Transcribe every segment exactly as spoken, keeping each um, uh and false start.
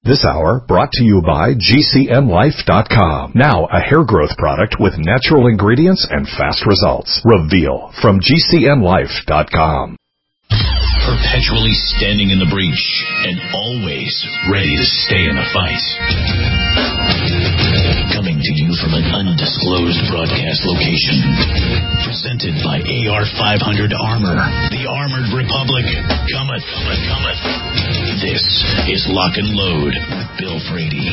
This hour brought to you by G C N Life dot com. Now a hair growth product with natural ingredients and fast results. Reveal from G C N Life dot com. Perpetually standing in the breach and always ready to stay in a fight. Coming to you from an undisclosed broadcast location. Presented by A R five hundred Armor. The Armored Republic. Cometh, cometh, cometh. This is Lock and Load with Bill Frady.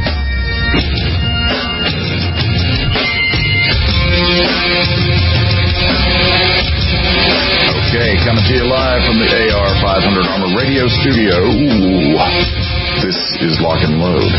Okay, coming to you live from the A R five hundred Armor Radio Studio. Ooh, this is Lock and Load.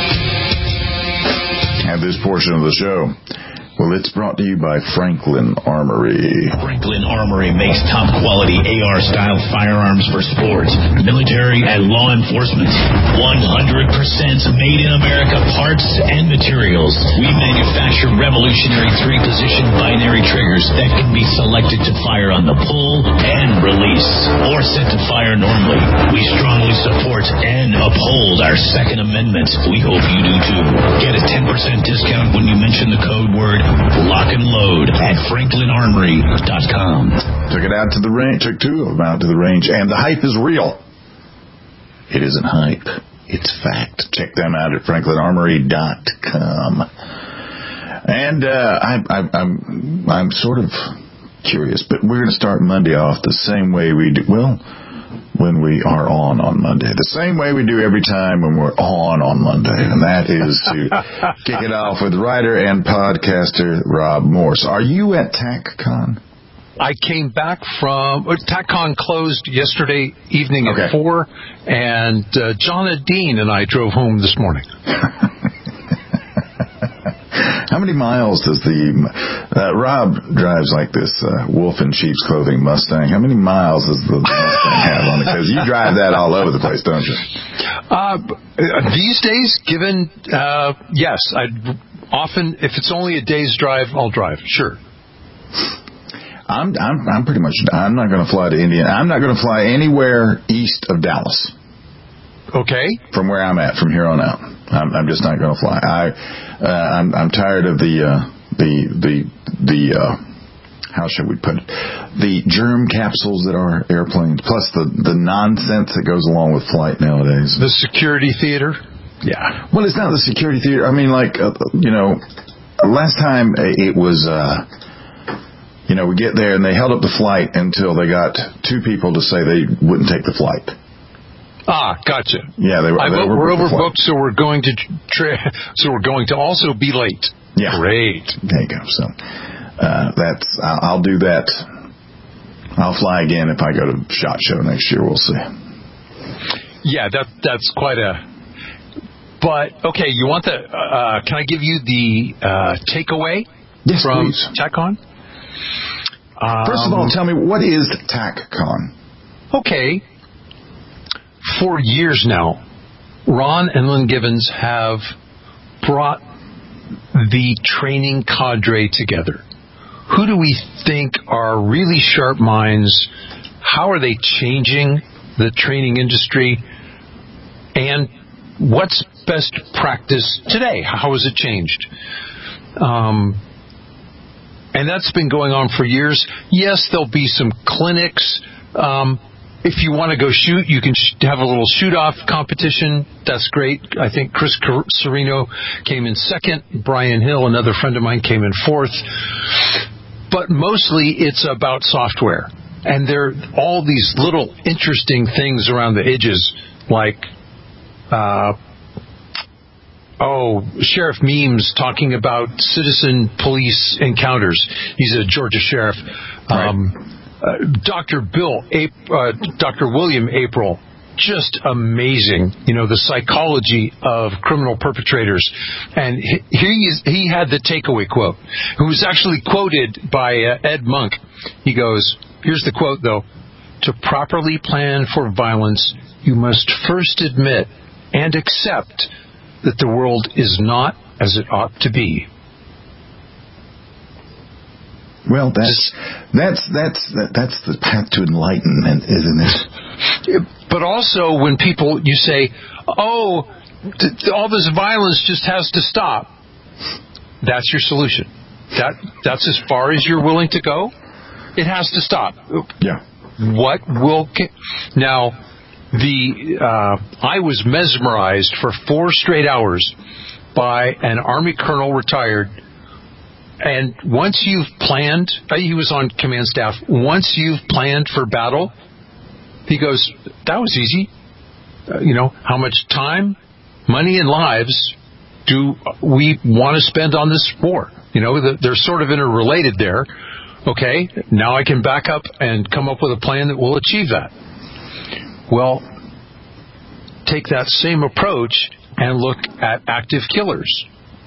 And this portion of the show, well, it's brought to you by Franklin Armory. Franklin Armory makes top-quality A R-style firearms for sports, military, and law enforcement. one hundred percent made-in-America parts and materials. We manufacture revolutionary three-position binary triggers that can be selected to fire on the pull and release, or set to fire normally. We strongly support and uphold our Second Amendment. We hope you do too. Get a ten percent discount when you mention the code word Lock and Load at Franklin Armory dot com. Took it out to the range, took two of them out to the range, and the hype is real. It isn't hype, it's fact. Check them out at Franklin Armory dot com. And uh, I, I, I'm, I'm sort of curious, but we're going to start Monday off the same way we do. Well, when we are on on Monday. The same way we do every time when we're on on Monday, and that is to kick it off with writer and podcaster Rob Morse. Are you at TACCon? I came back from... TACCon closed yesterday evening at okay. four, and uh, John Dean and I drove home this morning. How many miles does the... Uh, Rob drives like this uh, wolf in sheep's clothing Mustang. How many miles does the Mustang have on it? Because you drive that all over the place, don't you? Uh, these days, given... Uh, yes, I'd often... If it's only a day's drive, I'll drive, sure. I'm I'm I'm pretty much... I'm not going to fly to Indiana. I'm not going to fly anywhere east of Dallas. Okay. From where I'm at, from here on out. I'm, I'm just not going to fly. I, uh, I'm, I'm tired of the, uh, the, the, the, uh, how should we put it? The germ capsules that are airplanes, plus the, the nonsense that goes along with flight nowadays. The security theater? Yeah. Well, it's not the security theater. I mean, like, uh, you know, last time it was, uh, you know, we get there and they held up the flight until they got two people to say they wouldn't take the flight. Ah, gotcha. Yeah, they were. I, they were we're overbooked, so we're going to tra- so we're going to also be late. Yeah, great. There you go. So uh, that's I'll, I'll do that. I'll fly again if I go to SHOT Show next year. We'll see. Yeah, that that's quite a. But okay, you want the? Uh, can I give you the uh, takeaway yes, from please. TACCon? Um, First of all, tell me, what is TACCon? Okay. For years now, Ron and Lynn Gibbons have brought the training cadre together. Who do we think are really sharp minds? How are they changing the training industry? And what's best practice today? How has it changed? Um, and that's been going on for years. Yes, there'll be some clinics. Um, If you want to go shoot, you can sh- have a little shoot-off competition. That's great. I think Chris Serino came in second. Brian Hill, another friend of mine, came in fourth. But mostly it's about software. And there are all these little interesting things around the edges, like, uh, oh, Sheriff Meems talking about citizen police encounters. He's a Georgia sheriff. Right. Um, Uh, Doctor Bill, uh, Doctor William April, just amazing. You know, the psychology of criminal perpetrators. And he he, is, he had the takeaway quote, who was actually quoted by uh, Ed Monk. He goes, here's the quote, though. To properly plan for violence, you must first admit and accept that the world is not as it ought to be. Well, that's that's that's that's the path to enlightenment, isn't it? But also when people, you say, oh, th- all this violence just has to stop. That's your solution. That That's as far as you're willing to go. It has to stop. Yeah. What will... Now, the uh, I was mesmerized for four straight hours by an Army colonel retired. And once you've planned, he was on command staff, once you've planned for battle, he goes, that was easy. Uh, you know, how much time, money, and lives do we want to spend on this war? You know, the, they're sort of interrelated there. Okay, now I can back up and come up with a plan that will achieve that. Well, take that same approach and look at active killers.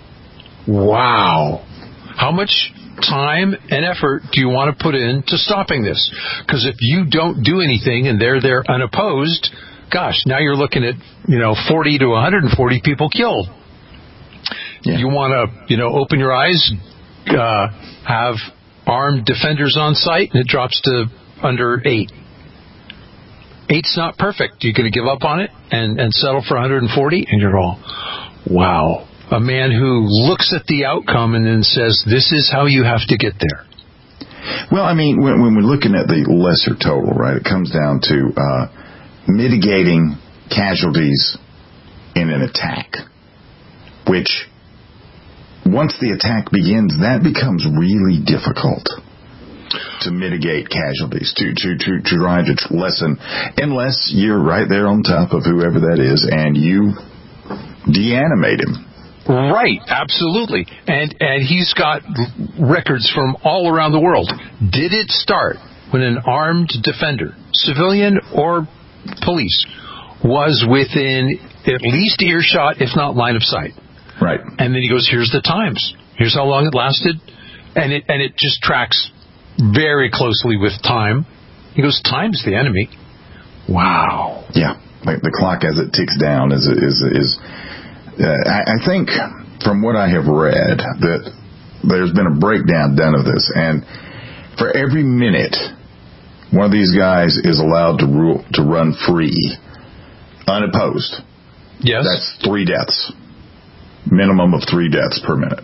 Wow. How much time and effort do you want to put into stopping this? Because if you don't do anything and they're there unopposed, gosh, now you're looking at, you know, forty to one hundred forty people killed. Yeah. You want to, you know, open your eyes, uh, have armed defenders on site, and it drops to under eight. Eight's not perfect. You're going to give up on it and, and settle for one hundred forty? And you're all, wow. A man who looks at the outcome and then says, this is how you have to get there. Well, I mean, when, when we're looking at the lesser total, right, it comes down to uh, mitigating casualties in an attack, which once the attack begins, that becomes really difficult to mitigate casualties, to, to, to, to try to lessen, unless you're right there on top of whoever that is and you deanimate him. Right, absolutely. And and he's got records from all around the world. Did it start when an armed defender, civilian or police, was within at least earshot, if not line of sight? Right. And then he goes, here's the times. Here's how long it lasted. And it and it just tracks very closely with time. He goes, time's the enemy. Wow. Yeah. Like the clock as it ticks down is is is Uh, I, I think from what I have read that there's been a breakdown done of this, and for every minute one of these guys is allowed to rule, to run free, unopposed, yes, that's three deaths, minimum of three deaths per minute.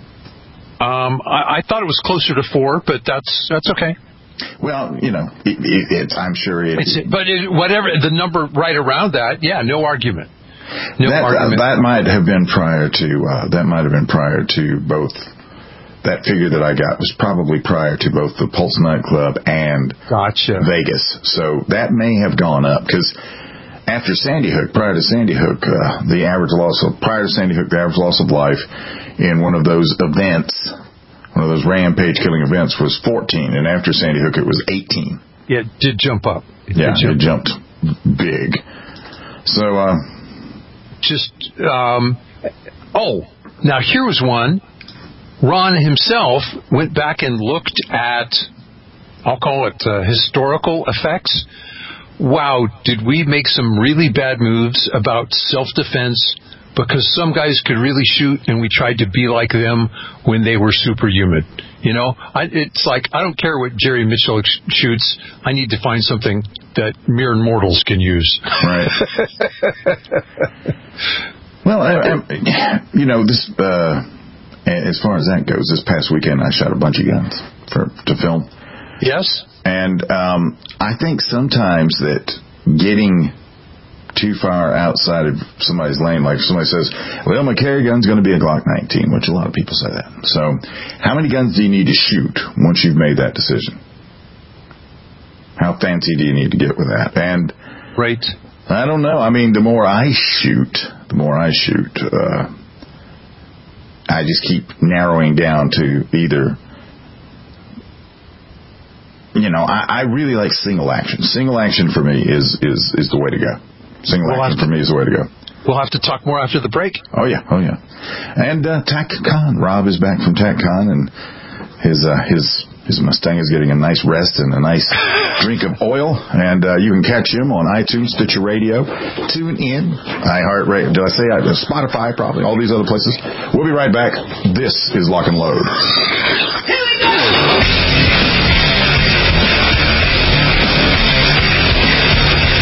Um, I, I thought it was closer to four, but that's that's okay. Well, you know, it, it, it's I'm sure it. It's, but it, whatever the number right around that, yeah, no argument. No that, argument. Uh, that might have been prior to uh, that might have been prior to both. That figure that I got was probably prior to both the Pulse nightclub and gotcha. Vegas. So that may have gone up because after Sandy Hook, prior to Sandy Hook, uh, the average loss of prior to Sandy Hook, the average loss of life in one of those events, one of those rampage killing events, was fourteen, and after Sandy Hook, it was eighteen. Yeah, it did jump up. It yeah, jump it jumped big. So. Uh, Just, um, oh, now here was one. Ron himself went back and looked at, I'll call it uh, historical effects. Wow, did we make some really bad moves about self-defense because some guys could really shoot and we tried to be like them when they were superhuman. You know, I, it's like, I don't care what Jerry Mitchell sh- shoots. I need to find something that mere mortals can use. Right. Well, I, I, you know, this, uh, as far as that goes, this past weekend I shot a bunch of guns for to film. Yes. And um, I think sometimes that getting too far outside of somebody's lane, like somebody says, well, my carry gun's going to be a Glock nineteen, which a lot of people say that. So how many guns do you need to shoot once you've made that decision? How fancy do you need to get with that? And right. I don't know. I mean, the more I shoot, the more I shoot, uh, I just keep narrowing down to either, you know, I, I really like single action. Single action for me is, is, is the way to go. Single we'll action for me is the way to go. We'll have to talk more after the break. Oh, yeah. Oh, yeah. And uh, TacCon. Rob is back from TacCon, and his uh, his his Mustang is getting a nice rest and a nice drink of oil. And uh, you can catch him on iTunes, Stitcher Radio, TuneIn, iHeartRadio. Did I say I, Spotify? Probably. All these other places. We'll be right back. This is Lock and Load. Here we go.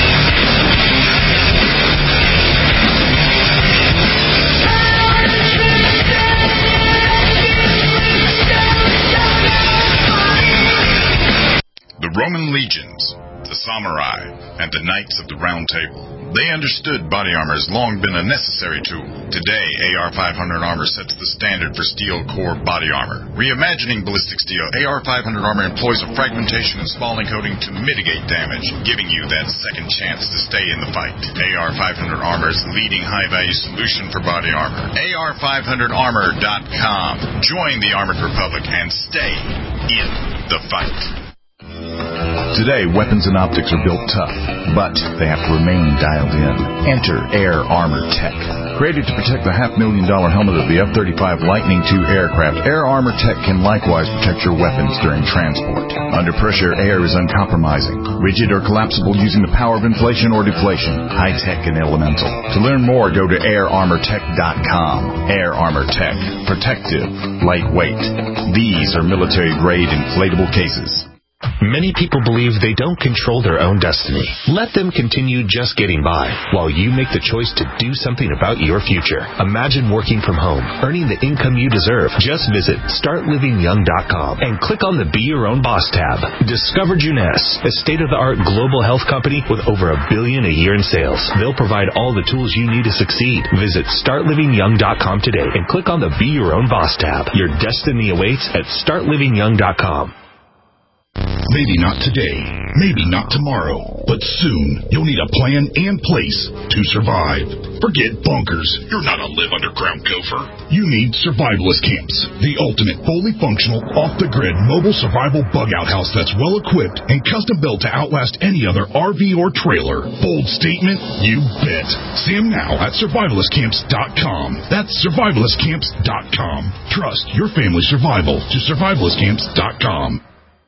Roman legions, the samurai, and the knights of the Round Table. They understood body armor has long been a necessary tool. Today, A R five hundred armor sets the standard for steel core body armor. Reimagining ballistic steel, A R five hundred armor employs a fragmentation and spalling coating to mitigate damage, giving you that second chance to stay in the fight. A R five hundred armor is the leading high-value solution for body armor. A R five hundred armor dot com. Join the Armored Republic and stay in the fight. Today, weapons and optics are built tough, but they have to remain dialed in. Enter Air Armor Tech. Created to protect the half-million dollar helmet of the F thirty-five Lightning two aircraft, Air Armor Tech can likewise protect your weapons during transport. Under pressure, air is uncompromising, rigid or collapsible using the power of inflation or deflation, high-tech and elemental. To learn more, go to air armor tech dot com. Air Armor Tech. Protective, lightweight. These are military-grade inflatable cases. Many people believe they don't control their own destiny. Let them continue just getting by while you make the choice to do something about your future. Imagine working from home, earning the income you deserve. Just visit start living young dot com and click on the Be Your Own Boss tab. Discover Juness, a state-of-the-art global health company with over a billion a year in sales. They'll provide all the tools you need to succeed. Visit start living young dot com today and click on the Be Your Own Boss tab. Your destiny awaits at start living young dot com. Maybe not today, maybe not tomorrow, but soon you'll need a plan and place to survive. Forget bunkers. You're not a live underground gopher. You need survivalist camps, the ultimate fully functional, off-the-grid mobile survival bug-out house that's well-equipped and custom-built to outlast any other R V or trailer. Bold statement? You bet. See them now at survivalist camps dot com. That's survivalist camps dot com. Trust your family's survival to survivalist camps dot com.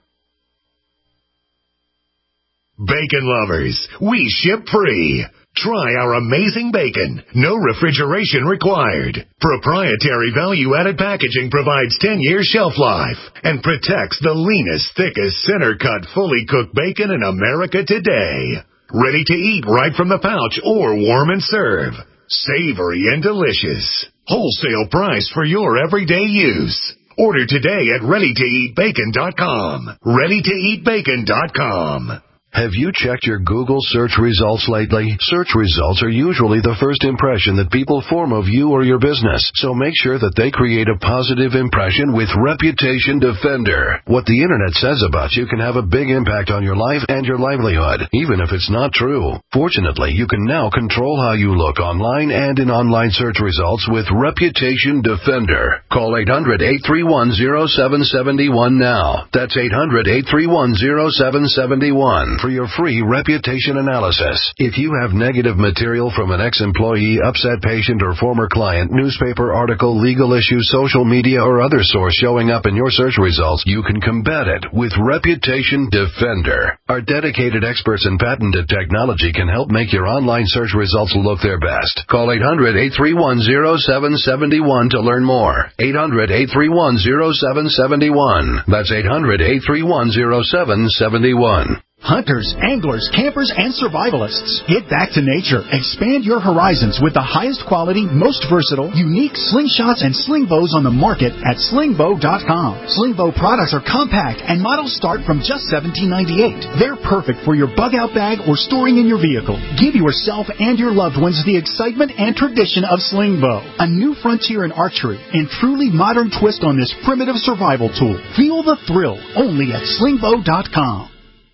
Bacon lovers, we ship free. Try our amazing bacon. No refrigeration required. Proprietary value-added packaging provides ten years shelf life and protects the leanest, thickest, center-cut, fully cooked bacon in America today. Ready to eat right from the pouch or warm and serve. Savory and delicious. Wholesale price for your everyday use. Order today at ready to eat bacon dot com. ready to eat bacon dot com. Have you checked your Google search results lately? Search results are usually the first impression that people form of you or your business, so make sure that they create a positive impression with Reputation Defender. What the internet says about you can have a big impact on your life and your livelihood, even if it's not true. Fortunately, you can now control how you look online and in online search results with Reputation Defender. Call eight hundred, eight three one, zero seven seven one now. That's eight hundred, eight three one, zero seven seven one. For your free reputation analysis. If you have negative material from an ex-employee, upset patient, or former client, newspaper article, legal issue, social media, or other source showing up in your search results, you can combat it with Reputation Defender. Our dedicated experts in patented technology can help make your online search results look their best. Call eight hundred, eight three one, zero seven seven one to learn more. eight hundred, eight three one, zero seven seven one. That's eight hundred, eight three one, zero seven seven one. Hunters, anglers, campers, and survivalists. Get back to nature. Expand your horizons with the highest quality, most versatile, unique slingshots and sling bows on the market at sling bow dot com. Sling bow products are compact and models start from just seventeen ninety-eight. They're perfect for your bug-out bag or storing in your vehicle. Give yourself and your loved ones the excitement and tradition of sling bow. A new frontier in archery and truly modern twist on this primitive survival tool. Feel the thrill only at sling bow dot com.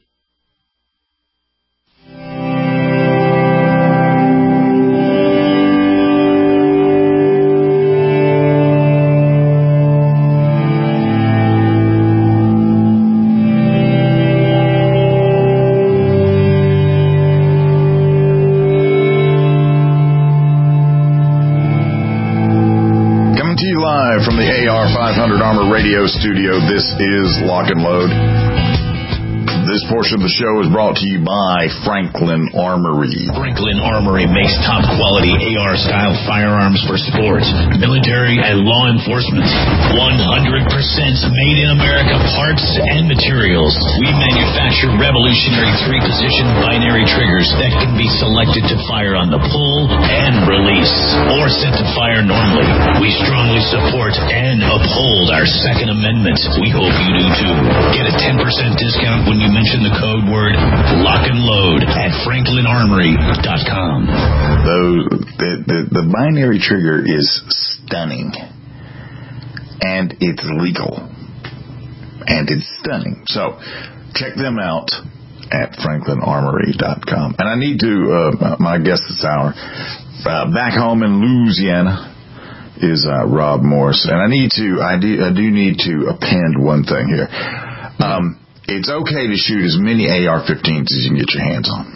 Radio studio. This is Lock and Load. This portion of the show is brought to you by Franklin Armory. Franklin Armory makes top-quality A R-style firearms for sports, military, and law enforcement. one hundred percent made-in-America parts and materials. We manufacture revolutionary three-position binary triggers that can be selected to fire on the pull and release, or set to fire normally. We strongly support and uphold our Second Amendment. We hope you do, too. Get a ten percent discount when you mention mention the code word lock and load at franklin armory dot com. Those, the, the, the binary trigger is stunning. And it's legal. And it's stunning. So, check them out at franklin armory dot com. And I need to, uh, my guest this hour, uh, back home in Louisiana, is uh, Rob Morse. And I need to, I do, I do need to append one thing here. Um, it's okay to shoot as many A R fifteens as you can get your hands on.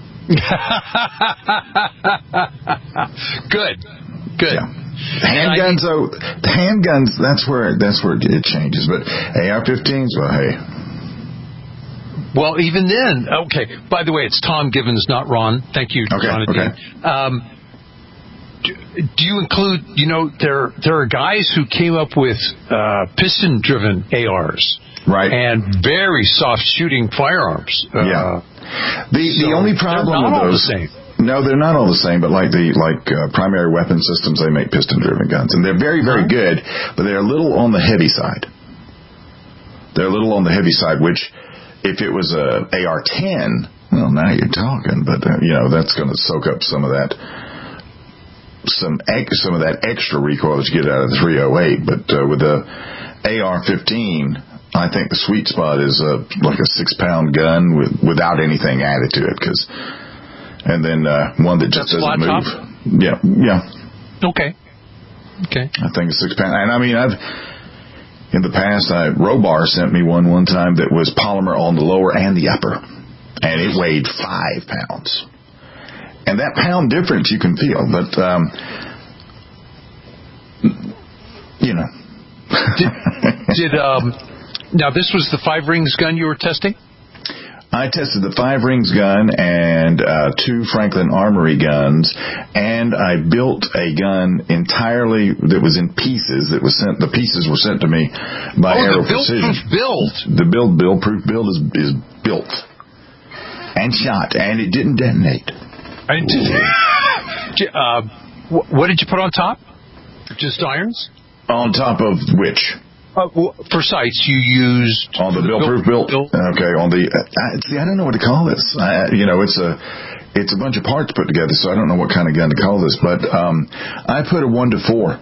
Good. Good. Yeah. Handguns, though, the handguns, that's where, that's where it changes. But A R fifteens, well, hey. Well, even then, okay. By the way, it's Tom Givens, not Ron. Thank you, okay, Ron. Okay. Um, do, do you include, you know, there there are guys who came up with uh, piston-driven A Rs. Right. And very soft shooting firearms. Yeah. Uh, the so the only problem they're not with all those, the same. No, they're not all the same, but like the like uh, primary weapon systems, they make piston-driven guns. And they're very, very good, but they're a little on the heavy side. They're a little on the heavy side, which if it was a A R ten, well, now you're talking, but, uh, you know, that's going to soak up some of that some some of that extra recoil that you get out of the three oh eight. But uh, with the A R fifteen, I think the sweet spot is uh, like a six-pound gun with, without anything added to it, because, and then uh, one that just That's doesn't move. Top? Yeah, yeah. Okay. Okay. I think it's six pound. And I mean, I've in the past, I Robar sent me one one time that was polymer on the lower and the upper, and it weighed five pounds. And that pound difference you can feel, but um, you know. did, did um, now this was the five rings gun you were testing? I tested the five rings gun and uh, two Franklin Armory guns, and I built a gun entirely that was in pieces. That was sent. The pieces were sent to me by oh, Aero the Precision. build. The build, build proof build is is built and shot, and it didn't detonate. I did, uh, what did you put on top? Just irons? On top of which? Uh, for sights, you used on the build-proof build. build. Okay, on the uh, see, I don't know what to call this. I, you know, it's a it's a bunch of parts put together, so I don't know what kind of gun to call this. But um, I put a one to four.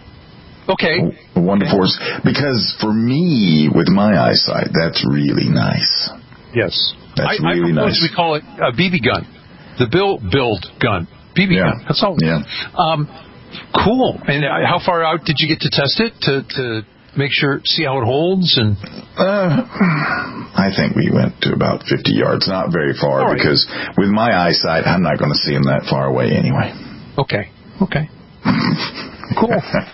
Okay. A, a one to four, because for me, with my eyesight, that's really nice. Yes, that's I, really I nice. We call it a B B gun, the build build gun, B B yeah. gun. That's all. Yeah. Um, cool. And how far out did you get to test it to to? Make sure, see how it holds, and uh, I think we went to about fifty yards, not very far, right. Because with my eyesight, I'm not going to see them that far away anyway. Okay, okay, cool.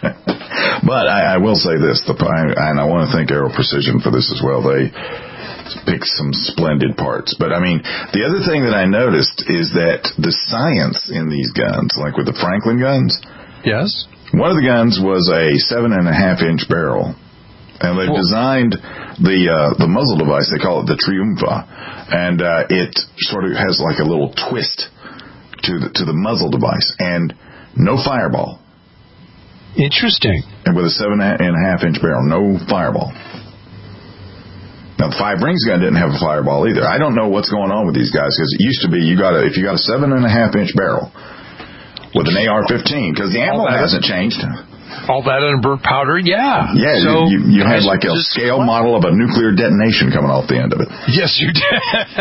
But I, I will say this, the and I want to thank Aero Precision for this as well. They picked some splendid parts. But I mean, the other thing that I noticed is that the science in these guns, like with the Franklin guns, yes. One of the guns was a seven and a half inch barrel, and they designed the uh, the muzzle device. They call it the Triumpha, and uh, it sort of has like a little twist to the to the muzzle device, and no fireball. Interesting. And with a seven and a half inch barrel, no fireball. Now the five rings gun didn't have a fireball either. I don't know what's going on with these guys, because it used to be you got a if you got a seven and a half inch barrel with an A R fifteen, because the ammo hasn't changed. All that unburnt powder, yeah. Yeah, so you, you had like a scale what? model of a nuclear detonation coming off the end of it. Yes, you did.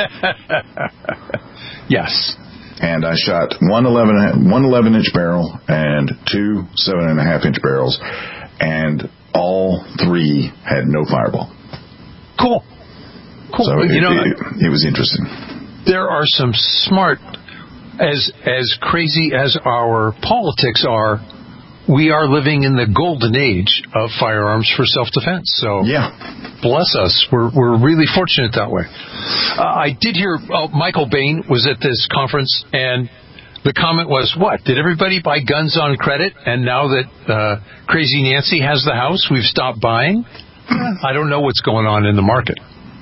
Yes. And I shot one eleven, one eleven inch barrel and two seven and a half inch barrels, and all three had no fireball. Cool. Cool. So you it, know, it, it was interesting. There are some smart, as as crazy as our politics are, we are living in the golden age of firearms for self-defense. So yeah, bless us. We're we're really fortunate that way. Uh, I did hear uh, Michael Bain was at this conference, and the comment was, "What? Did everybody buy guns on credit? And now that uh, Crazy Nancy has the house, we've stopped buying?" I don't know what's going on in the market.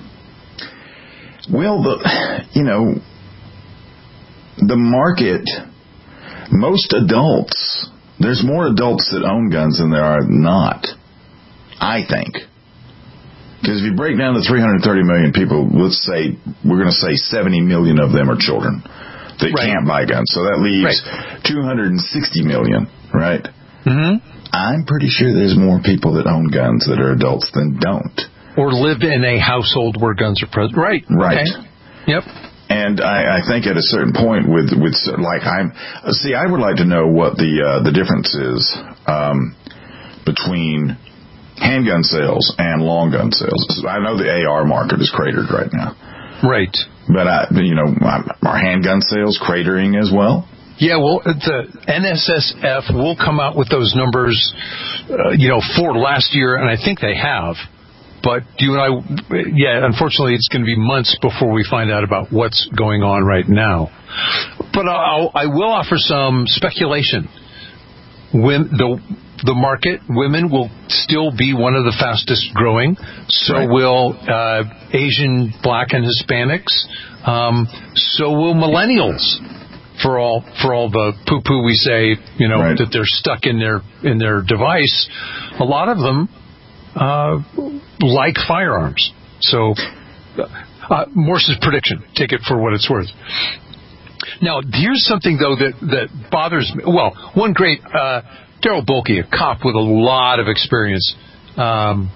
Well, the you know the market, most adults. There's more adults that own guns than there are not, I think. Because if you break down the three hundred thirty million people, let's say, we're going to say seventy million of them are children that right. can't buy guns. So that leaves right. two hundred sixty million, right? Mm-hmm. I'm pretty sure there's more people that own guns that are adults than don't. Or live in a household where guns are present. Right. Right. Okay. Yep. And I, I think at a certain point with, with like, I'm, see, I would like to know what the, uh, the difference is, um, between handgun sales and long gun sales. I know the A R market is cratered right now. Right. But, I, you know, are handgun sales cratering as well? Yeah, well, the N S S F will come out with those numbers, uh, you know, for last year, and I think they have. But you and I, yeah, unfortunately, it's going to be months before we find out about what's going on right now. But I'll, I will offer some speculation. When the the market, women will still be one of the fastest growing. So right. will uh, Asian, Black, and Hispanics. Um, so will millennials. For all for all the poo poo we say, you know, right. that they're stuck in their in their device. A lot of them. Uh, like firearms. So, uh, Morse's prediction. Take it for what it's worth. Now, here's something, though, that, that bothers me. Well, one great, uh, Daryl Bulkey, a cop with a lot of experience, um,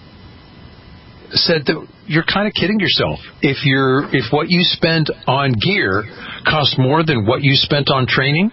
said that you're kind of kidding yourself. If you're, if what you spend on gear costs more than what you spent on training,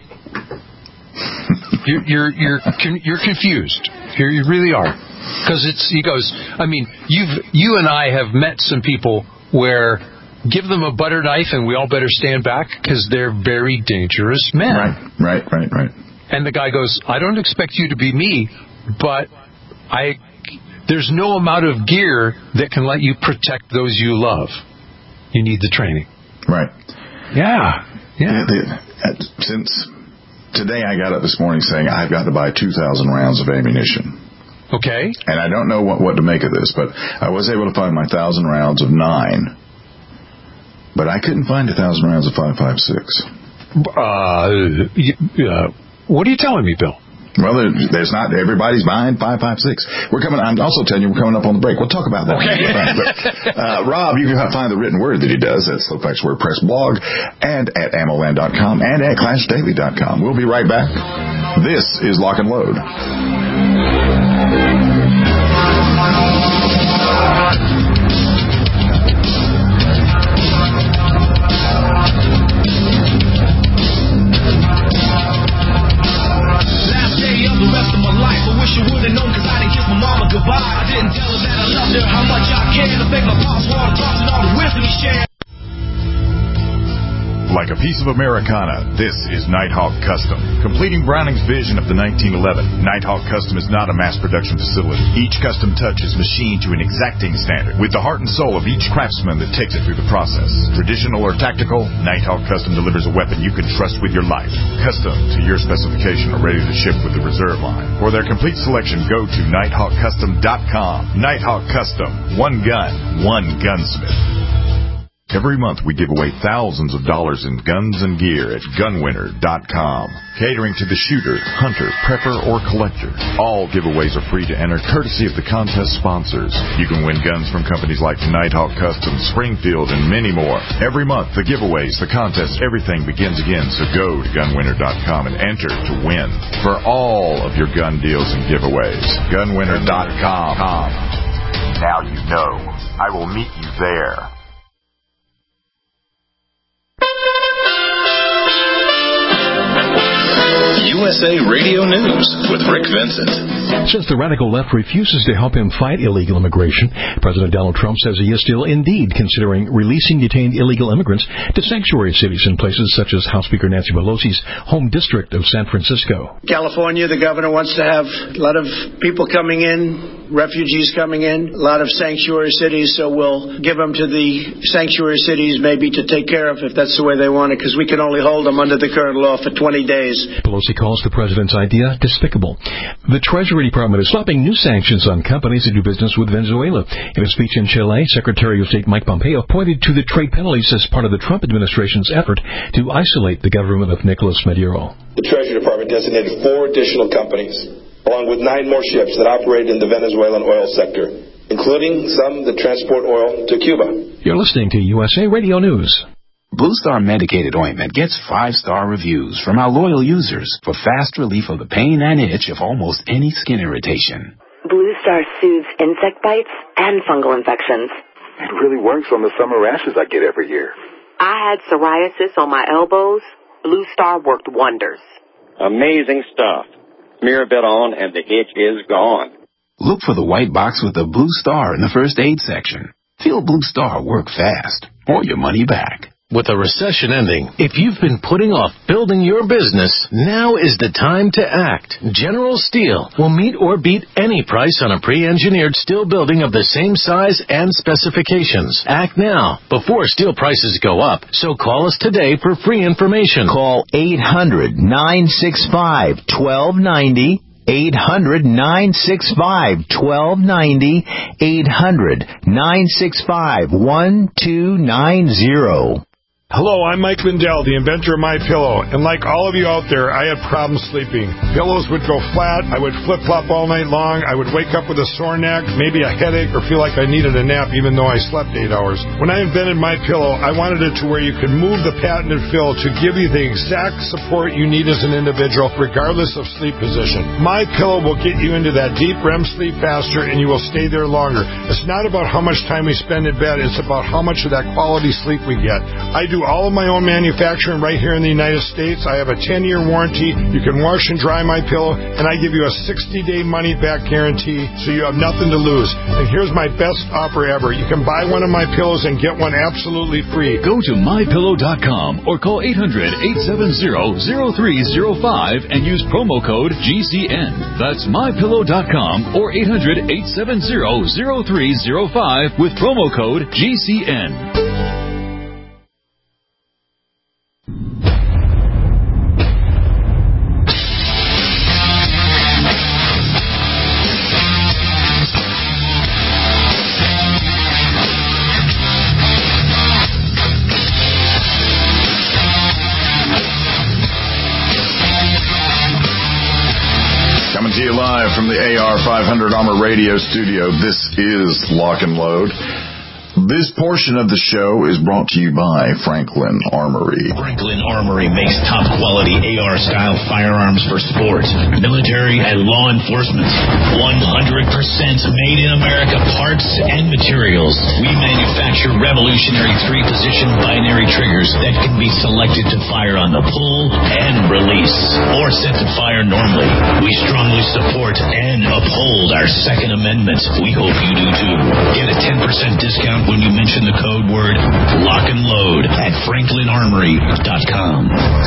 you're, you're, you're, you're confused. You're, you really are. Because it's, he goes, I mean, you've, you and I have met some people where give them a butter knife and we all better stand back because they're very dangerous men. Right, right, right, right. And the guy goes, I don't expect you to be me, but I, there's no amount of gear that can let you protect those you love. You need the training. Right. Yeah, yeah. The, the, since today I got up this morning saying I've got to buy two thousand rounds of ammunition. Okay. And I don't know what, what to make of this, but I was able to find my thousand rounds of nine, but I couldn't find a thousand rounds of five five six. Uh, uh, what are you telling me, Bill? Well, there, there's not. Everybody's buying five five six. We're coming. I'm also telling you, we're coming up on the break. We'll talk about that. Okay. But, uh, Rob, you can find the written word that he does at Slowfax WordPress blog and at ammoland dot com and at clash daily dot com. We'll be right back. This is Lock and Load. Like a piece of Americana, this is Nighthawk Custom. Completing Browning's vision of the nineteen eleven, Nighthawk Custom is not a mass production facility. Each custom touch is machined to an exacting standard, with the heart and soul of each craftsman that takes it through the process. Traditional or tactical, Nighthawk Custom delivers a weapon you can trust with your life. Custom to your specification or ready to ship with the reserve line. For their complete selection, go to nighthawk custom dot com. Nighthawk Custom. One gun, one gunsmith. Every month we give away thousands of dollars in guns and gear at gun winner dot com. Catering to the shooter, hunter, prepper, or collector. All giveaways are free to enter, courtesy of the contest sponsors. You can win guns from companies like Nighthawk Custom, Springfield, and many more. Every month, the giveaways, the contests, everything begins again. So go to gun winner dot com and enter to win for all of your gun deals and giveaways. gun winner dot com. Now you know. I will meet you there. U S A Radio News with Rick Vincent. Since the radical left refuses to help him fight illegal immigration, President Donald Trump says he is still indeed considering releasing detained illegal immigrants to sanctuary cities in places such as House Speaker Nancy Pelosi's home district of San Francisco. California, the governor wants to have a lot of people coming in, refugees coming in, a lot of sanctuary cities, so we'll give them to the sanctuary cities maybe to take care of if that's the way they want it, because we can only hold them under the current law for twenty days. Pelosi calls the president's idea despicable. The Treasury Department is slapping new sanctions on companies that do business with Venezuela. In a speech in Chile, Secretary of State Mike Pompeo pointed to the trade penalties as part of the Trump administration's effort to isolate the government of Nicolas Maduro. The Treasury Department designated four additional companies, along with nine more ships that operate in the Venezuelan oil sector, including some that transport oil to Cuba. You're listening to U S A Radio News. Blue Star Medicated Ointment gets five-star reviews from our loyal users for fast relief of the pain and itch of almost any skin irritation. Blue Star soothes insect bites and fungal infections. It really works on the summer rashes I get every year. I had psoriasis on my elbows. Blue Star worked wonders. Amazing stuff. Smear a bit on and the itch is gone. Look for the white box with the Blue Star in the first aid section. Feel Blue Star work fast or your money back. With a recession ending, if you've been putting off building your business, now is the time to act. General Steel will meet or beat any price on a pre-engineered steel building of the same size and specifications. Act now, before steel prices go up. So call us today for free information. Call eight hundred, nine six five, one two nine zero. eight hundred, nine six five, one two nine zero. eight hundred, nine six five, one two nine zero. Hello, I'm Mike Lindell, the inventor of MyPillow, and like all of you out there, I had problems sleeping. Pillows would go flat, I would flip-flop all night long, I would wake up with a sore neck, maybe a headache, or feel like I needed a nap even though I slept eight hours. When I invented MyPillow, I wanted it to where you could move the patented fill to give you the exact support you need as an individual, regardless of sleep position. MyPillow will get you into that deep R E M sleep faster, and you will stay there longer. It's not about how much time we spend in bed, it's about how much of that quality sleep we get. I do all of my own manufacturing right here in the United States. I have a ten-year warranty. You can wash and dry my pillow, and I give you a sixty-day money-back guarantee, so you have nothing to lose. And here's my best offer ever. You can buy one of my pillows and get one absolutely free. Go to my pillow dot com or call eight hundred, eight seven zero, zero three zero five and use promo code G C N. That's my pillow dot com or eight hundred, eight seven zero, zero three zero five with promo code G C N. Live from the A R five hundred Armor Radio Studio, this is Lock and Load. This portion of the show is brought to you by Franklin Armory. Franklin Armory makes top-quality A R-style firearms for sports, military, and law enforcement. one hundred percent made in America parts and materials. We manufacture revolutionary three-position binary triggers that can be selected to fire on the pull and release, or set to fire normally. We strongly support and uphold our Second Amendment. We hope you do too. Get a ten percent discount when you mention the code word Lock and Load at franklin armory dot com.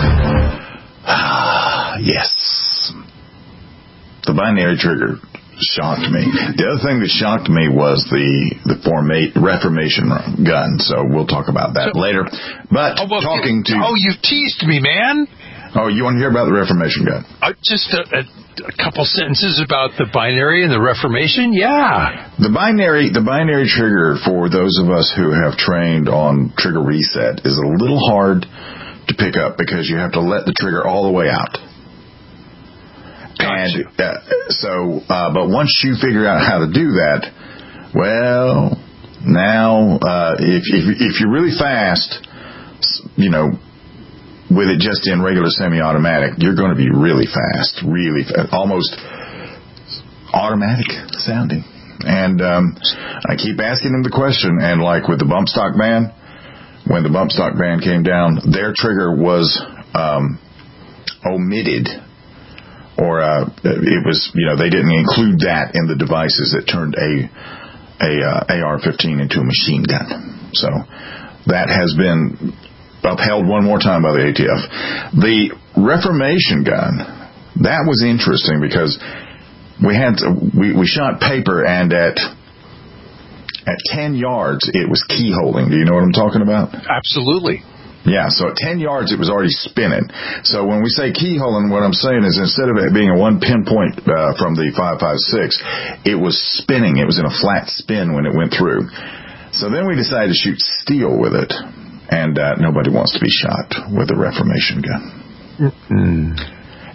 Ah, yes. The binary trigger shocked me. The other thing that shocked me was the the forma- Reformation gun. So we'll talk about that so, later. But oh, well, talking to oh, you teased me, man. Oh, you want to hear about the Reformation gun? Uh, just a, a, a couple sentences about the binary and the Reformation. Yeah, the binary the binary trigger for those of us who have trained on trigger reset is a little hard to pick up because you have to let the trigger all the way out. And uh, so, uh, but once you figure out how to do that, well, now uh, if, if if you're really fast, you know, with it just in regular semi-automatic, you're going to be really fast, really fast, almost automatic sounding. And um, I keep asking them the question, and like with the bump stock ban, when the bump stock ban came down, their trigger was um, omitted. Or uh, it was, you know, they didn't include that in the devices that turned a a uh, A R fifteen into a machine gun. So that has been upheld one more time by the A T F. The Reformation gun, that was interesting because we had we, we shot paper, and at at ten yards it was key holding. Do you know what I'm talking about? Absolutely. Yeah, so at ten yards, it was already spinning. So when we say keyholing, what I'm saying is instead of it being a one pinpoint uh, from the five five six, it was spinning. It was in a flat spin when it went through. So then we decided to shoot steel with it, and uh, nobody wants to be shot with a Reformation gun. Mm-hmm.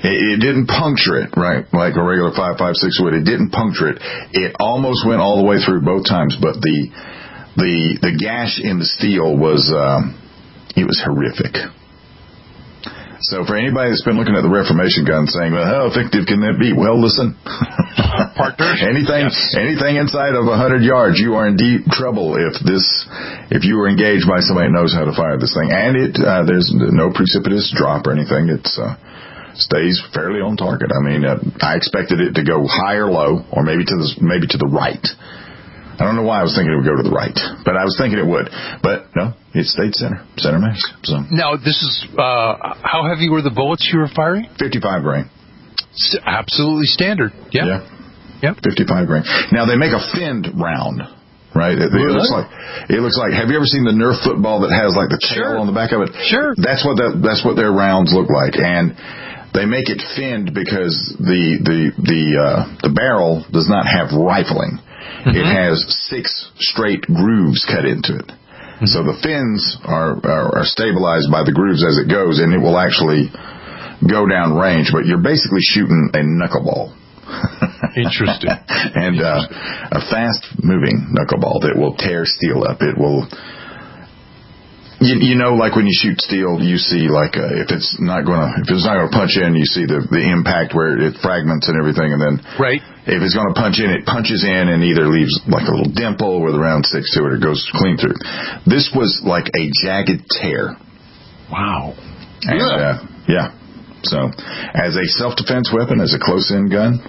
It, it didn't puncture it, right, like a regular five five six would. It didn't puncture it. It almost went all the way through both times, but the the the gash in the steel was um, it was horrific. So for anybody that's been looking at the Reformation gun saying, well, how effective can that be? Well, listen, partners, anything, yes. anything inside of a hundred yards, you are in deep trouble if this, if you were engaged by somebody that knows how to fire this thing. And it, uh, there's no precipitous drop or anything. It's, uh, stays fairly on target. I mean, uh, I expected it to go high or low, or maybe to the, maybe to the right. I don't know why I was thinking it would go to the right, but I was thinking it would. But no, it stayed center, center mass. So now this is uh, how heavy were the bullets you were firing? fifty-five grain. It's absolutely standard. Yeah. Yeah. Yep. fifty-five grain. Now they make a finned round, right? It, it looks like it looks like. Have you ever seen the Nerf football that has like the tail sure. on the back of it? Sure. That's what that, that's what their rounds look like, and they make it finned because the the the uh, the barrel does not have rifling. Mm-hmm. It has six straight grooves cut into it. Mm-hmm. So the fins are, are are stabilized by the grooves as it goes, and it will actually go down range. But you're basically shooting a knuckleball. Interesting. and uh, a fast-moving knuckleball that will tear steel up. It will... You, you know, like when you shoot steel, you see like uh, if it's not going to if it's not going to punch in, you see the the impact where it fragments and everything, and then right. if it's going to punch in, it punches in and either leaves like a little dimple where the round sticks to it, or goes clean through. This was like a jagged tear. Wow. And, yeah. Uh, yeah. So, as a self-defense weapon, as a close-in gun,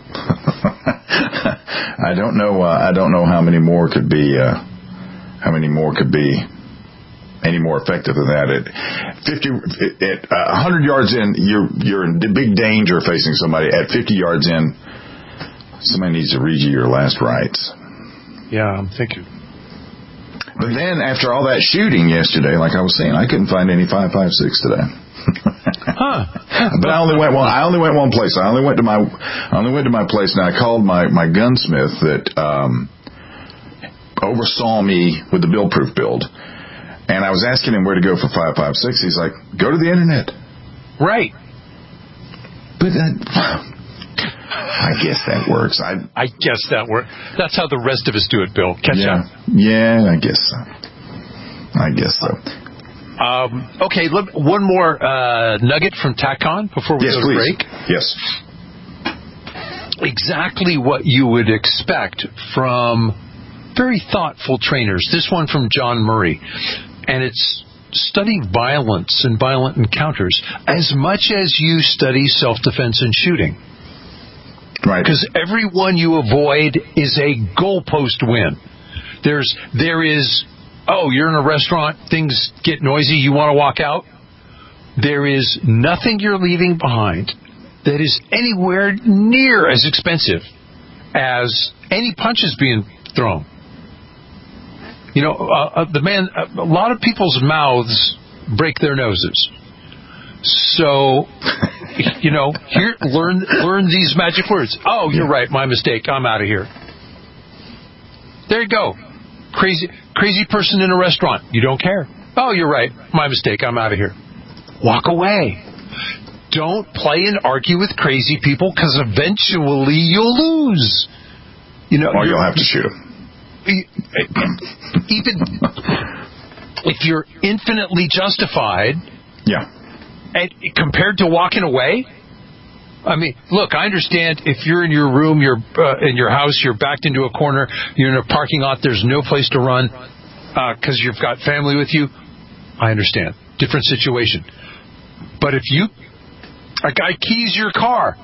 I don't know. Uh, I don't know how many more could be. Uh, how many more could be. Any more effective than that? At fifty, at uh, one hundred yards in, you're you're in big danger facing somebody. At fifty yards in, somebody needs to read you your last rites. Yeah, I'm thinking. But then, after all that shooting yesterday, like I was saying, I couldn't find any five five six today. Huh. But I only went one. I only went one place. I only went to my. I only went to my place, and I called my my gunsmith that um, oversaw me with the bill-proof build. And I was asking him where to go for five five six. He's like, go to the internet. Right. But that, I guess that works. I I guess that works. That's how the rest of us do it, Bill. Catch yeah, up. Yeah, I guess so. I guess so. Um, okay, let, one more uh, nugget from TACCON before we yes, go to please. break. Yes. Exactly what you would expect from very thoughtful trainers. This one from John Murray. And it's study violence and violent encounters as much as you study self-defense and shooting. Right. Because every one you avoid is a goalpost win. There's, there is, oh, you're in a restaurant, things get noisy, you want to walk out. There is nothing you're leaving behind that is anywhere near as expensive as any punches being thrown. You know, uh, uh, the man, uh, a lot of people's mouths break their noses. So, you know, here, learn learn these magic words. Oh, you're right, my mistake, I'm out of here. There you go. Crazy crazy person in a restaurant. You don't care. Oh, you're right, my mistake, I'm out of here. Walk away. Don't play and argue with crazy people, because eventually you'll lose. You know, or you'll have to shoot them. Even if you're infinitely justified, yeah, and compared to walking away, I mean, look, I understand if you're in your room, you're uh, in your house, you're backed into a corner, you're in a parking lot, there's no place to run because uh, you've got family with you. I understand, different situation. But if you, a guy keys your car.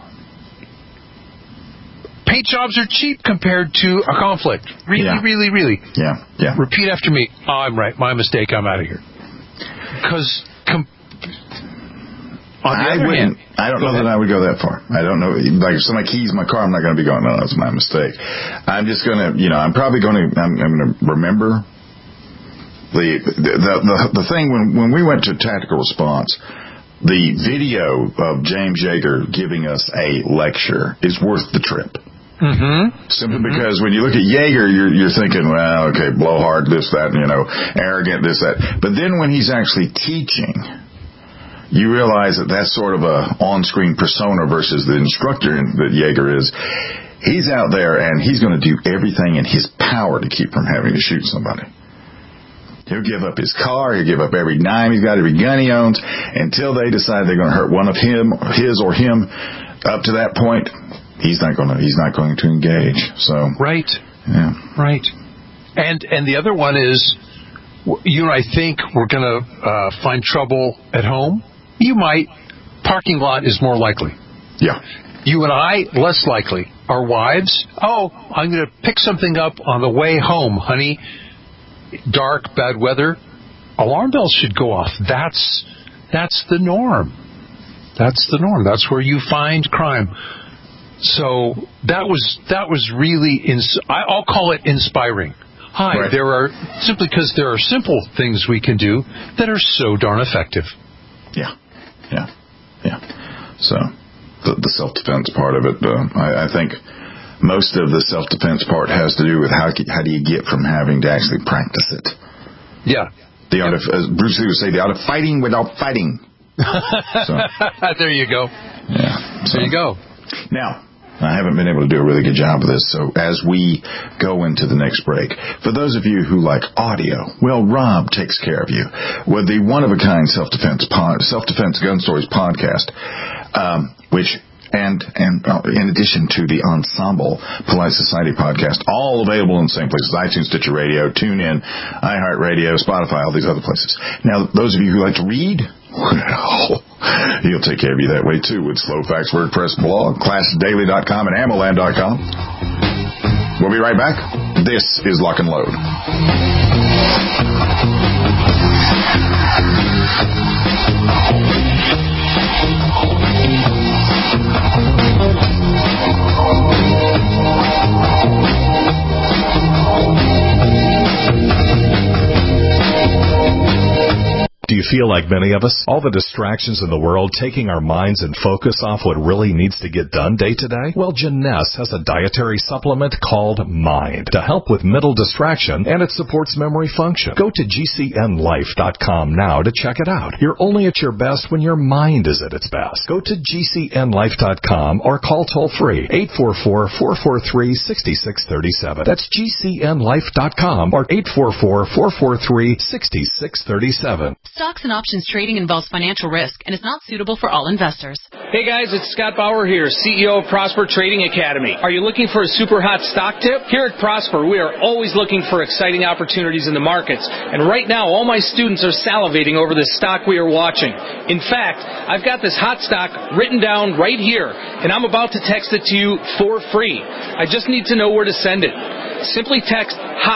Paint jobs are cheap compared to a conflict. Really, yeah. really, really. Yeah, yeah. Repeat after me. Oh, I'm right. My mistake. I'm out of here. Because com- on the I other wouldn't. hand, I don't know ahead. that I would go that far. I don't know. Like if somebody keys my car, I'm not going to be going, no, that's my mistake. I'm just going to, you know, I'm probably going to, I'm, I'm going to remember the, the, the, the thing when, when we went to tactical response, the video of James Yeager giving us a lecture is worth the trip. Mm-hmm. Simply mm-hmm. because when you look at Yeager, you're, you're thinking, well, okay, blowhard, this, that, you know, arrogant, this, that. But then when he's actually teaching, you realize that that's sort of a on-screen persona versus the instructor that Yeager is. He's out there, and he's going to do everything in his power to keep from having to shoot somebody. He'll give up his car, he'll give up every dime he's got, every gun he owns, until they decide they're going to hurt one of him, his or him. Up to that point, he's not going to, he's not going to engage. So Right. Yeah. Right. And, and the other one is, you and I think we're going to uh, find trouble at home. You might. Parking lot is more likely. Yeah. You and I, less likely. Our wives, oh, I'm going to pick something up on the way home, honey. Dark, bad weather. Alarm bells should go off. That's that's the norm. That's the norm. That's where you find crime. So that was that was really, ins- I'll call it inspiring. Hi, right. There are, simply because there are simple things we can do that are so darn effective. Yeah, yeah, yeah. So the, the self-defense part of it, uh, I, I think most of the self-defense part has to do with how how do you get from having to actually practice it. Yeah. The art yeah. of, as Bruce Lee would say, the art of fighting without fighting. So, there you go. Yeah. So, there you go. Now, I haven't been able to do a really good job of this, so as we go into the next break, for those of you who like audio, well, Rob takes care of you with the one-of-a-kind self-defense pod, self-defense gun stories podcast, um, which, and and uh, in addition to the Ensemble Polite Society podcast, all available in the same places: iTunes, Stitcher Radio, TuneIn, iHeartRadio, Spotify, all these other places. Now, those of you who like to read, well, he'll take care of you that way too with Slow Facts WordPress blog, class daily dot com, and amoland dot com. We'll be right back. This is Lock and Load. Do you feel like many of us? All the distractions in the world taking our minds and focus off what really needs to get done day to day? Well, Jeunesse has a dietary supplement called Mind to help with mental distraction, and it supports memory function. Go to G C N life dot com now to check it out. You're only at your best when your mind is at its best. Go to G C N life dot com or call toll-free eight four four, four four three, six six three seven. That's G C N life dot com or eight four four, four four three, six six three seven. Stocks and options trading involves financial risk and is not suitable for all investors. Hey guys, it's Scott Bauer here, C E O of Prosper Trading Academy. Are you looking for a super hot stock tip? Here at Prosper, we are always looking for exciting opportunities in the markets. And right now, all my students are salivating over this stock we are watching. In fact, I've got this hot stock written down right here, and I'm about to text it to you for free. I just need to know where to send it. Simply text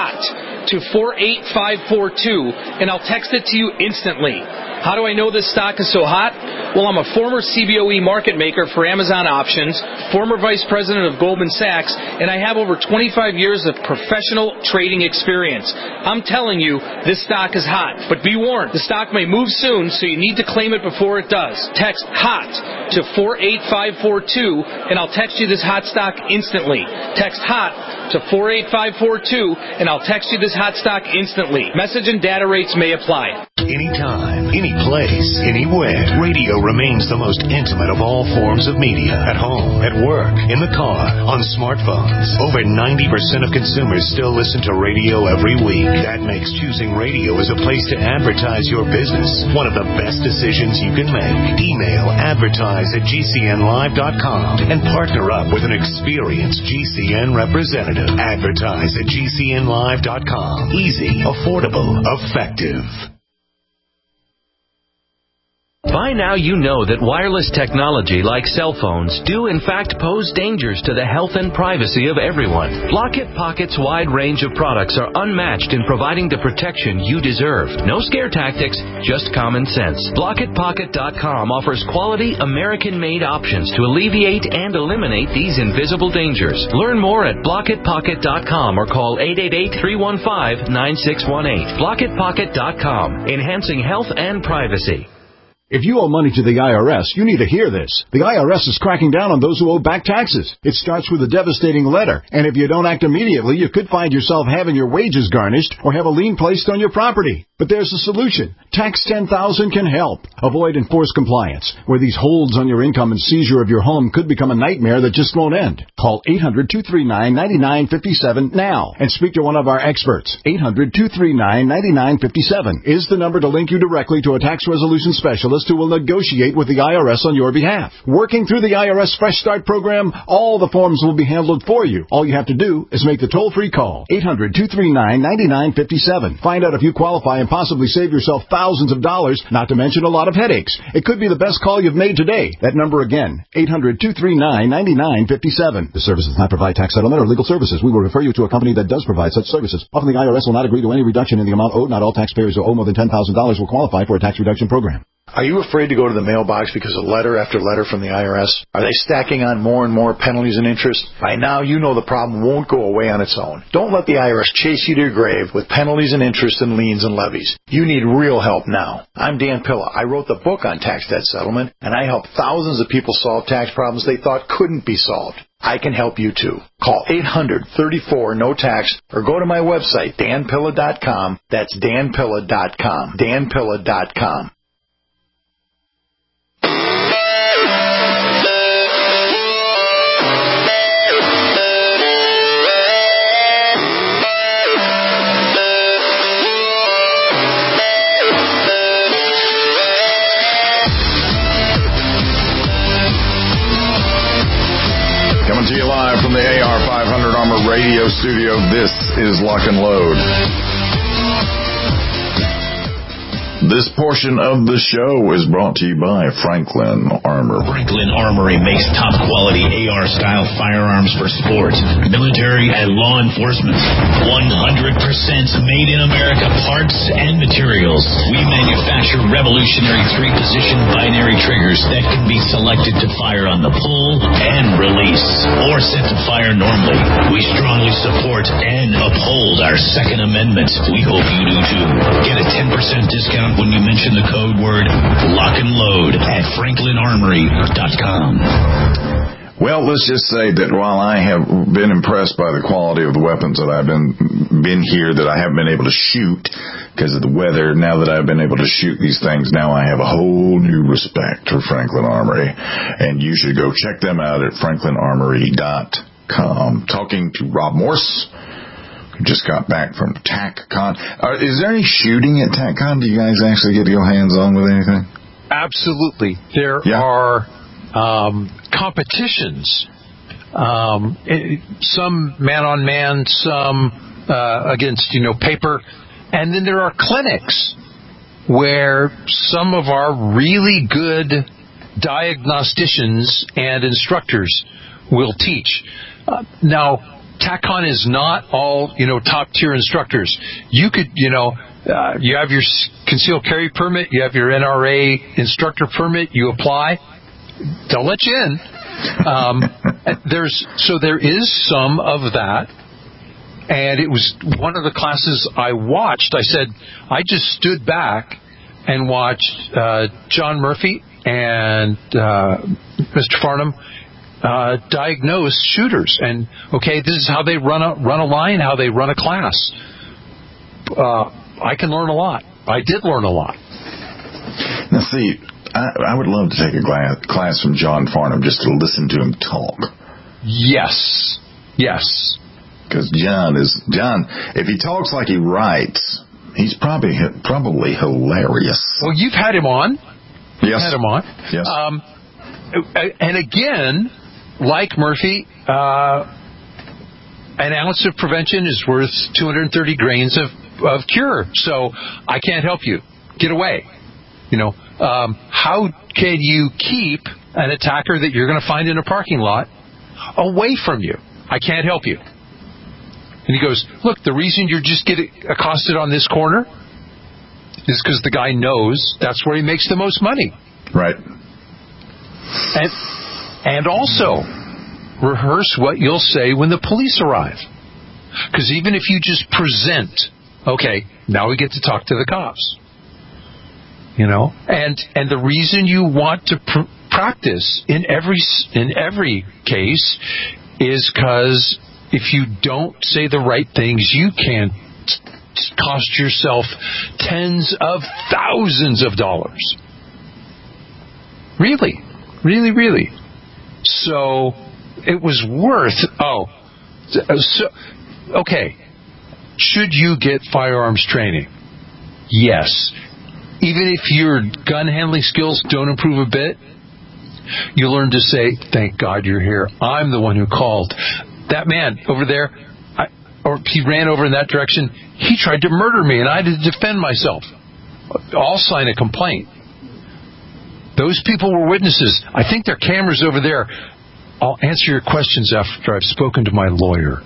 HOT to four eight five four two, and I'll text it to you instantly. How do I know this stock is so hot? Well, I'm a former C B O E market maker for Amazon Options, former vice president of Goldman Sachs, and I have over twenty-five years of professional trading experience. I'm telling you, this stock is hot. But be warned, the stock may move soon, so you need to claim it before it does. Text HOT to four eight five four two, and I'll text you this hot stock instantly. Text HOT to four eight five four two, and I'll text you this hot stock instantly. Message and data rates may apply. Anytime, any place, anywhere, radio remains the most intimate of all forms of media. At home, at work, in the car, on smartphones. Over ninety percent of consumers still listen to radio every week. That makes choosing radio as a place to advertise your business one of the best decisions you can make. Email advertise at G C N live dot com and partner up with an experienced G C N representative. Advertise at G C N live dot com. Easy, affordable, effective. By now you know that wireless technology like cell phones do in fact pose dangers to the health and privacy of everyone. Blockit Pocket's wide range of products are unmatched in providing the protection you deserve. No scare tactics, just common sense. Blockit Pocket dot com offers quality American-made options to alleviate and eliminate these invisible dangers. Learn more at Blockit Pocket dot com or call eight eight eight, three one five, nine six one eight. Blockit Pocket dot com, enhancing health and privacy. If you owe money to the I R S, you need to hear this. The I R S is cracking down on those who owe back taxes. It starts with a devastating letter, and if you don't act immediately, you could find yourself having your wages garnished or have a lien placed on your property. But there's a solution. Tax ten thousand can help. Avoid enforced compliance, where these holds on your income and seizure of your home could become a nightmare that just won't end. Call eight hundred, two three nine, nine nine five seven now and speak to one of our experts. eight hundred, two three nine, nine nine five seven is the number to link you directly to a tax resolution specialist who will negotiate with the I R S on your behalf. Working through the I R S Fresh Start program, all the forms will be handled for you. All you have to do is make the toll-free call. eight hundred, two three nine, nine nine five seven. Find out if you qualify and possibly save yourself thousands of dollars, not to mention a lot of headaches. It could be the best call you've made today. That number again, eight hundred, two three nine, nine nine five seven. The service does not provide tax settlement or legal services. We will refer you to a company that does provide such services. Often the I R S will not agree to any reduction in the amount owed. Not all taxpayers who owe more than ten thousand dollars will qualify for a tax reduction program. Are you afraid to go to the mailbox because of letter after letter from the I R S? Are they stacking on more and more penalties and interest? By now, you know the problem won't go away on its own. Don't let the I R S chase you to your grave with penalties and interest and liens and levies. You need real help now. I'm Dan Pilla. I wrote the book on tax debt settlement, and I help thousands of people solve tax problems they thought couldn't be solved. I can help you too. Call eight hundred, thirty-four, no tax or go to my website, dan pilla dot com. That's dan pilla dot com. dan pilla dot com. Coming to you live from the A R five hundred Armor Radio Studio, this is Lock and Load. This portion of the show is brought to you by Franklin Armory. Franklin Armory makes top-quality A R-style firearms for sports, military, and law enforcement. one hundred percent made-in-America parts and materials. We manufacture revolutionary three-position binary triggers that can be selected to fire on the pull and release, or set to fire normally. We strongly support and uphold our Second Amendment. We hope you do too. Get a ten percent discount when you mention the code word Lock and Load at franklin armory dot com. Well, let's just say that while I have been impressed by the quality of the weapons that I've been been here, that I haven't been able to shoot because of the weather, now that I've been able to shoot these things, now I have a whole new respect for Franklin Armory. And you should go check them out at franklin armory dot com. Talking to Rob Morse, who just got back from TACCon. Uh, is there any shooting at TACCon? Do you guys actually get your hands on with anything? Absolutely. There yeah. are um, competitions, um, it, some man-on-man, some uh, against, you know, paper. And then there are clinics where some of our really good diagnosticians and instructors will teach. Uh, now, TACCon is not all, you know, top-tier instructors. You could, you know, uh, you have your concealed carry permit, you have your N R A instructor permit, you apply, they'll let you in. Um, there's so there is some of that, and it was one of the classes I watched. I said, I just stood back and watched uh, John Murphy and uh, Mister Farnham Uh, diagnose shooters, and okay, this is how they run a run a line, how they run a class. Uh, I can learn a lot. I did learn a lot. Now, see, I, I would love to take a class, class from John Farnham just to listen to him talk. Yes, yes. Because John is John. If he talks like he writes, he's probably probably hilarious. Well, you've had him on. Yes, you've had him on. Yes. Um, and again, like Murphy, uh, an ounce of prevention is worth two hundred thirty grains of, of cure. So I can't help you. Get away. You know, um, how can you keep an attacker that you're going to find in a parking lot away from you? I can't help you. And he goes, look, the reason you're just getting accosted on this corner is because the guy knows that's where he makes the most money. Right. And and also, rehearse what you'll say when the police arrive. Because even if you just present, okay, now we get to talk to the cops. You know, and and the reason you want to pr- practice in every in every case is because if you don't say the right things, you can t- cost yourself tens of thousands of dollars. Really, really, really. So it was worth. Oh, so okay. Should you get firearms training? Yes. Even if your gun handling skills don't improve a bit, you learn to say, thank God you're here. I'm the one who called. That man over there, I, or he ran over in that direction, he tried to murder me and I had to defend myself. I'll sign a complaint. Those people were witnesses. I think there are cameras over there. I'll answer your questions after I've spoken to my lawyer.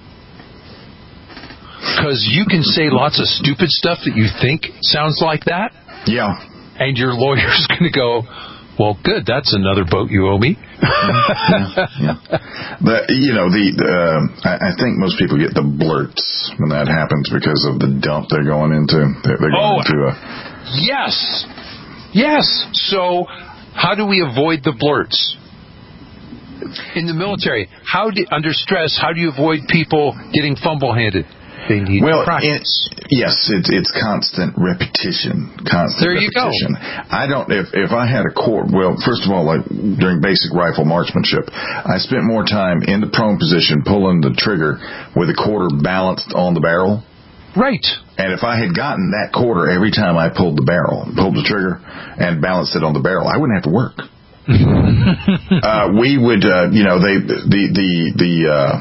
Because you can say lots of stupid stuff that you think sounds like that. Yeah. And your lawyer's going to go, well, good, that's another boat you owe me. yeah, yeah. But, you know, the, the uh, I, I think most people get the blurts when that happens because of the dump they're going into. They're, they're going oh, into a... Yes. Yes. So how do we avoid the blurts? In the military, how do, under stress, how do you avoid people getting fumble-handed? They need well, practice. It, yes, it's it's constant repetition. Constant there you repetition. go. I don't. If if I had a core, well, first of all, like during basic rifle marksmanship, I spent more time in the prone position pulling the trigger with a quarter balanced on the barrel. Right. And if I had gotten that quarter every time I pulled the barrel, pulled the trigger, and balanced it on the barrel, I wouldn't have to work. uh, we would, uh, you know, they the the the. Uh,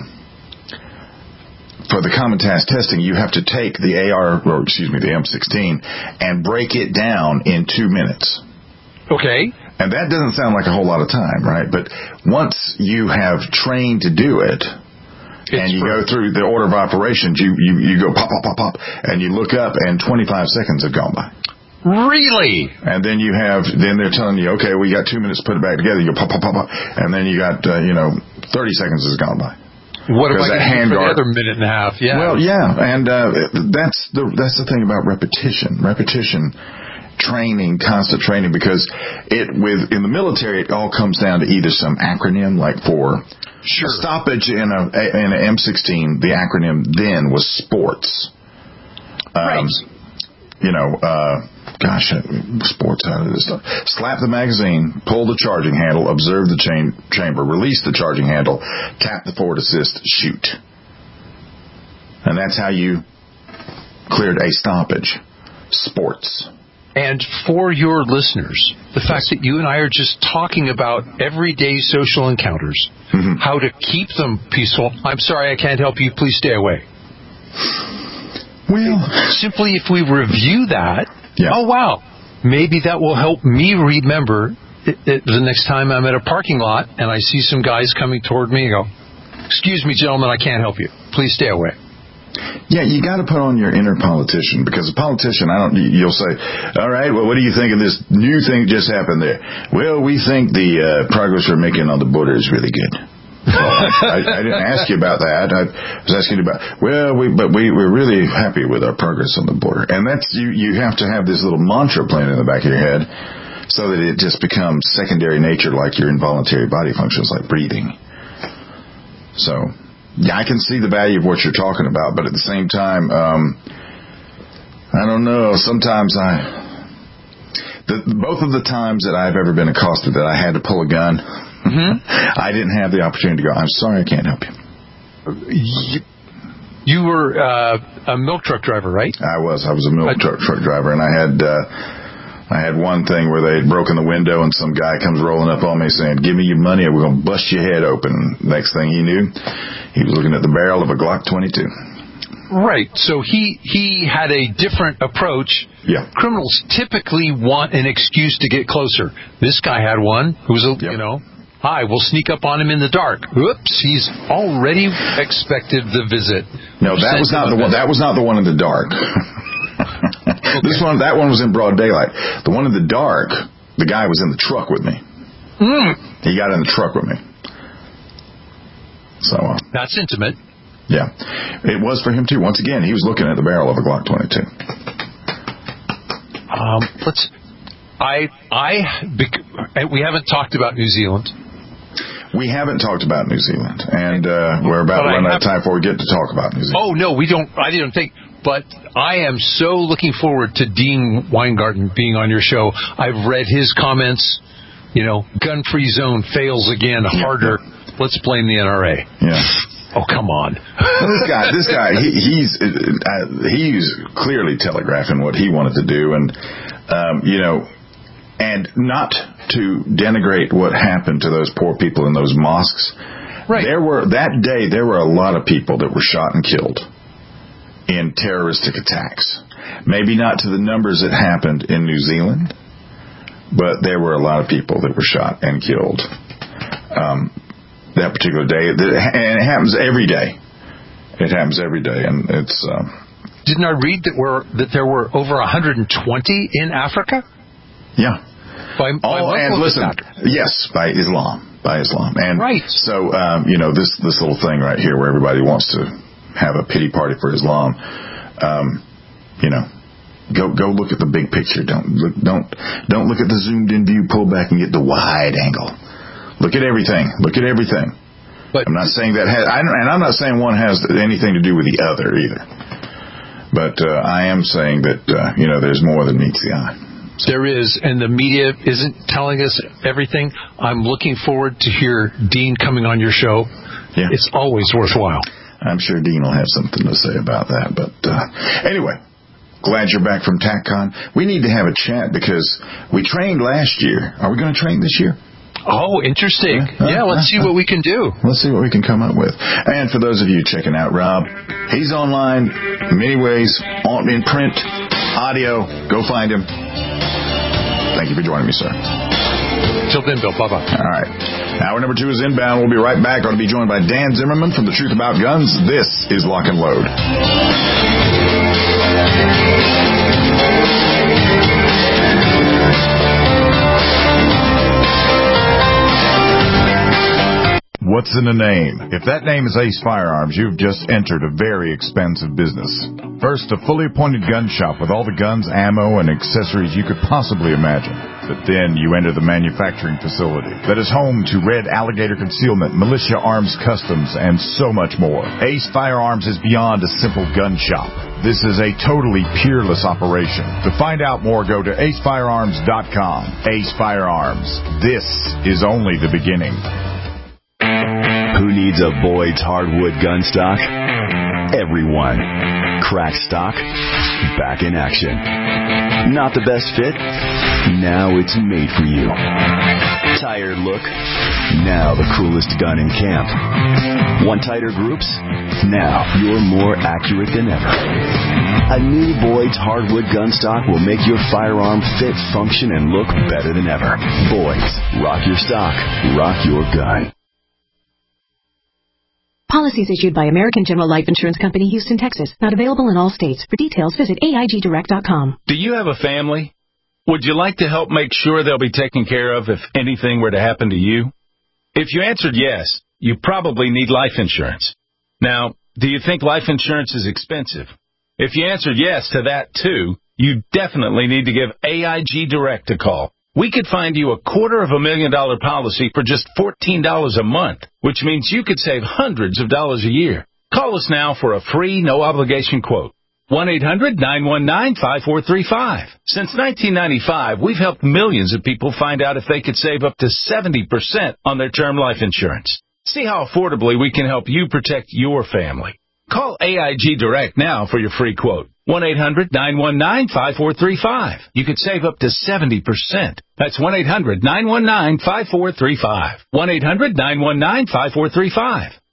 For the common task testing, you have to take the A R, or excuse me, the M sixteen, and break it down in two minutes. Okay. And that doesn't sound like a whole lot of time, right? But once you have trained to do it, it's and you go through the order of operations, you, you, you go pop, pop, pop, pop, and you look up, and twenty-five seconds have gone by. Really? And then you have, then they're telling you, okay, we got two minutes to put it back together. You go pop, pop, pop, pop, and then you got, uh, you know, thirty seconds has gone by. What am I going to do for the other minute and a half? Yeah. Well, yeah, and uh, that's the that's the thing about repetition. Repetition, training, constant training, because it with in the military it all comes down to either some acronym like for sure. stoppage in a in an M sixteen. The acronym then was sports. Um, right. You know. Uh, Gosh, sports out of this stuff. Slap the magazine, pull the charging handle, observe the chain, chamber, release the charging handle, tap the forward assist, shoot. And that's how you cleared a stoppage. Sports. And for your listeners, the fact that you and I are just talking about everyday social encounters, mm-hmm. how to keep them peaceful. I'm sorry, I can't help you. Please stay away. Well, simply if we review that, yeah. oh, wow, maybe that will help me remember it, it, the next time I'm at a parking lot and I see some guys coming toward me and go, excuse me, gentlemen, I can't help you. Please stay away. Yeah, you got to put on your inner politician, because a politician, I don't. You'll say, all right, well, what do you think of this new thing that just happened there? Well, we think the uh, progress we're making on the border is really good. Well, I, I didn't ask you about that. I was asking you about, well, we, but we, we're really happy with our progress on the border. And that's, you, you have to have this little mantra playing in the back of your head so that it just becomes secondary nature, like your involuntary body functions, like breathing. So, yeah, I can see the value of what you're talking about, but at the same time, um, I don't know, sometimes I, the, both of the times that I've ever been accosted that I had to pull a gun, mm-hmm. I didn't have the opportunity to go, I'm sorry, I can't help you. You, you were uh, a milk truck driver, right? I was. I was a milk truck, truck driver, and I had uh, I had one thing where they had broken the window, and some guy comes rolling up on me saying, give me your money or we're going to bust your head open. Next thing he knew, he was looking at the barrel of a Glock twenty-two. Right. So he, he had a different approach. Yeah. Criminals typically want an excuse to get closer. This guy had one who was, a, yep. you know, hi, we'll sneak up on him in the dark. Oops, he's already expected the visit. No, that was not the one. That was not the one in the dark. Okay. This one, that one was in broad daylight. The one in the dark, the guy was in the truck with me. Mm. He got in the truck with me. So uh, that's intimate. Yeah, it was for him too. Once again, he was looking at the barrel of a Glock twenty-two. Um, let's I, I, we haven't talked about New Zealand. We haven't talked about New Zealand, and uh, we're about to run out of time before we get to talk about New Zealand. Oh, no, we don't. I didn't think. But I am so looking forward to Dean Weingarten being on your show. I've read his comments. You know, gun-free zone fails again harder. Yeah. Let's blame the N R A. Yeah. Oh, come on. this guy, this guy, he, he's uh, he's clearly telegraphing what he wanted to do, and um, you know, and not to denigrate what happened to those poor people in those mosques. Right. There were that day there were a lot of people that were shot and killed in terroristic attacks. Maybe not to the numbers that happened in New Zealand, but there were a lot of people that were shot and killed um, that particular day. And it happens every day. It happens every day, and it's. Um, Didn't I read that were that there were over one hundred twenty in Africa? Yeah. By, by oh, and listen, yes, by Islam, by Islam, and right. So um, you know this this little thing right here where everybody wants to have a pity party for Islam. Um, you know, go go look at the big picture. Don't look, don't don't look at the zoomed in view. Pull back and get the wide angle. Look at everything. Look at everything. But I'm not saying that, has, I, and I'm not saying one has anything to do with the other either. But uh, I am saying that uh, you know there's more than meets the eye. So. There is, and the media isn't telling us everything. I'm looking forward to hear Dean coming on your show. Yeah. It's always worthwhile. I'm sure Dean will have something to say about that. But uh, anyway, glad you're back from TACCon. We need to have a chat because we trained last year. Are we going to train this year? Oh, interesting. Yeah, yeah let's see what we can do. Let's see what we can come up with. And for those of you checking out Rob, he's online in many ways, on in print, audio. Go find him. Thank you for joining me, sir. Till then, Bill. Bye-bye. All right. Hour number two is inbound. We'll be right back. Going to be joined by Dan Zimmerman from The Truth About Guns. This is Lock and Load. What's in a name? If that name is Ace Firearms, you've just entered a very expensive business. First, a fully appointed gun shop with all the guns, ammo, and accessories you could possibly imagine. But then you enter the manufacturing facility that is home to Red Alligator Concealment, Militia Arms Customs, and so much more. Ace Firearms is beyond a simple gun shop. This is a totally peerless operation. To find out more, go to ace firearms dot com. Ace Firearms. This is only the beginning. Who needs a Boyd's hardwood gun stock? Everyone. Crack stock, back in action. Not the best fit? Now it's made for you. Tired look? Now the coolest gun in camp. Want tighter groups? Now you're more accurate than ever. A new Boyd's hardwood gun stock will make your firearm fit, function, and look better than ever. Boyd's. Rock your stock. Rock your gun. Policies issued by American General Life Insurance Company, Houston, Texas. Not available in all states. For details, visit A I G direct dot com. Do you have a family? Would you like to help make sure they'll be taken care of if anything were to happen to you? If you answered yes, you probably need life insurance. Now, do you think life insurance is expensive? If you answered yes to that too, you definitely need to give A I G Direct a call. We could find you a quarter of a million dollar policy for just fourteen dollars a month, which means you could save hundreds of dollars a year. Call us now for a free, no-obligation quote. one eight hundred nine one nine five four three five. Since nineteen ninety-five, we've helped millions of people find out if they could save up to seventy percent on their term life insurance. See how affordably we can help you protect your family. Call A I G Direct now for your free quote. one eight hundred nine one nine five four three five. You could save up to seventy percent. That's one eight hundred nine one nine five four three five. one eight hundred nine one nine five four three five.